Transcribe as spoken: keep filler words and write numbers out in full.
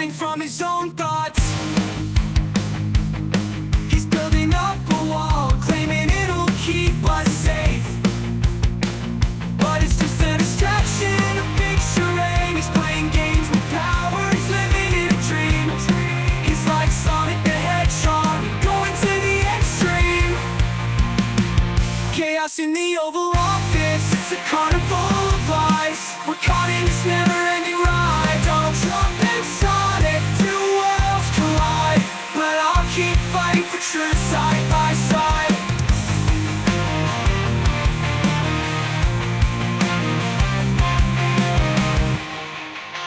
running from his own thoughts. He's building up a wall, claiming it'll keep us safe. But it's just a distraction, a big charade. He's playing games with power, he's living in a dream. He's like Sonic the Hedgehog, going to the extreme. Chaos in the Oval Office, it's a carnival